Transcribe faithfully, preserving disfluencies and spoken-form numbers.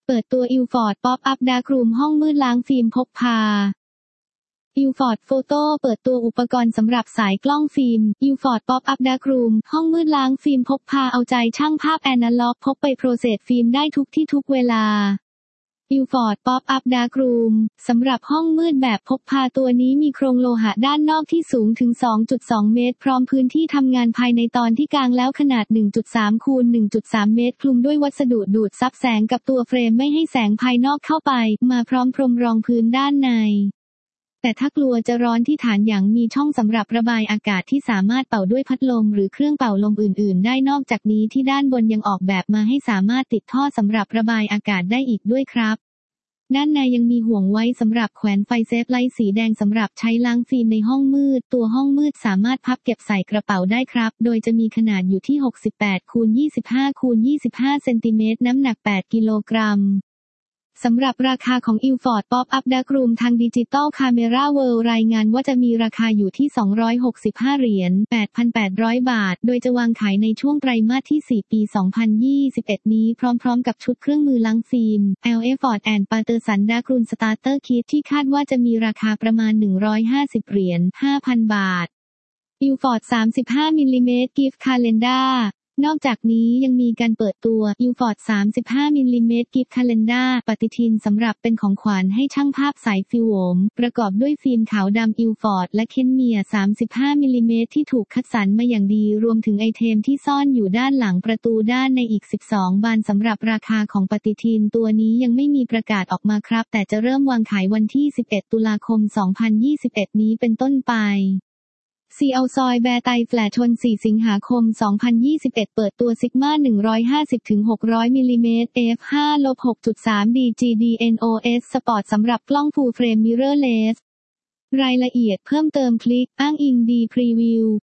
เปิดตัว Ilford Pop-up Darkroom ห้องมืดล้างฟิล์มพกพา Ilford Photo เปิดตัวอุปกรณ์สำหรับสายกล้องฟิล์ม Ilford Pop-up Darkroom ห้องมืดล้างฟิล์มพกพาเอาใจช่างภาพแอนาล็อกพกไปโปรเซสฟิล์มได้ทุกที่ทุกเวลา Ilford Pop-up Darkroom สำหรับห้องมืดแบบพกพาตัวนี้มีโครงโลหะด้านนอกที่สูงถึง สองจุดสอง เมตรพร้อมพื้นที่ทำงานภายในตอนที่กางแล้วขนาด หนึ่งจุดสาม คูณ หนึ่งจุดสาม เมตรคลุมด้วยวัสดุดูดซับแสงกับตัวเฟรมไม่ให้แสงภายนอกเข้าไปมาพร้อมพรมรองพื้นด้านในแต่ถ้ากลัวจะร้อนที่ฐานหยังมีช่องสำหรับระบายอากาศที่สามารถเป่าด้วยพัดลมหรือเครื่องเป่าลมอื่นๆได้นอกจากนี้ที่ด้านบนยังออกแบบมาให้สามารถติดท่อสำหรับระบายอากาศได้อีกด้วยครับด้านในยังมีห่วงไว้สำหรับแขวนไฟเซฟไลท์สีแดงสำหรับใช้ล้างฟิล์มในห้องมืดตัวห้องมืดสามารถพับเก็บใส่กระเป๋าได้ครับโดยจะมีขนาดอยู่ที่หกสิบแปดคูณยี่สิบห้าคูณยี่สิบห้าเซนติเมตรน้ำหนักแปดกิโลกรัมสำหรับราคาของ Ilford Pop-up Darkroom ทาง Digital Camera World รายงานว่าจะมีราคาอยู่ที่สองร้อยหกสิบห้าเหรียญ แปดพันแปดร้อย บาทโดยจะวางขายในช่วงไตรมาสที่สี่ปีสองพันยี่สิบเอ็ดนี้พร้อมๆกับชุดเครื่องมือล้างฟิล์ม Ilford and Paterson Darkroom Starter Kit ที่คาดว่าจะมีราคาประมาณหนึ่งร้อยห้าสิบเหรียญ ห้าพัน บาท Ilford สามสิบห้ามิลลิเมตร Gift Calendarนอกจากนี้ยังมีการเปิดตัว Ilford สามสิบห้ามิลลิเมตร Gift Calendar ปฏิทินสำหรับเป็นของขวัญให้ช่างภาพสายฟิล์มประกอบด้วยฟิล์มขาวดำ Ilford และเคนเมียสามสิบห้ามิลลิเมตรที่ถูกคัดสรรมาอย่างดีรวมถึงไอเทมที่ซ่อนอยู่ด้านหลังประตูด้านในอีกสิบสองบานสำหรับราคาของปฏิทินตัวนี้ยังไม่มีประกาศออกมาครับแต่จะเริ่มวางขายวันที่สิบเอ็ดตุลาคมสองพันยี่สิบเอ็ดนี้เป็นต้นไปซีเอาซอยแบร์ไตแฟลชนสี่สิงหาคมสองพันยี่สิบเอ็ดเปิดตัวซิกมาหนึ่งร้อยห้าสิบถึงหกร้อยมิลลิเมตร เอฟ ห้า หกจุดสาม ดี จี ดี เอ็น โอ เอส Sport สำหรับกล้อง Full Frame Mirrorless รายละเอียดเพิ่มเติมคลิกอ้างอิงดีพรีวิว